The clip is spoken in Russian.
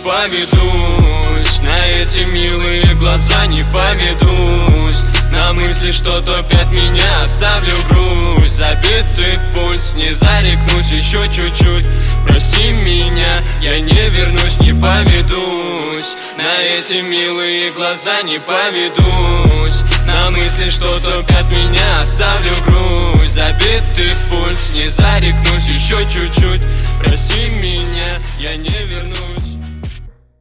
поведусь, на эти милые глаза не поведусь, на мысли, что топят меня, оставлю грусть. Забитый пульс, не зарекнусь еще чуть-чуть. Прости меня, я не вернусь, не поведусь, на эти милые глаза не поведусь, на мысли, что топят меня, оставлю грусть. Забитый пульс, не зарекнусь еще чуть-чуть. Прости меня.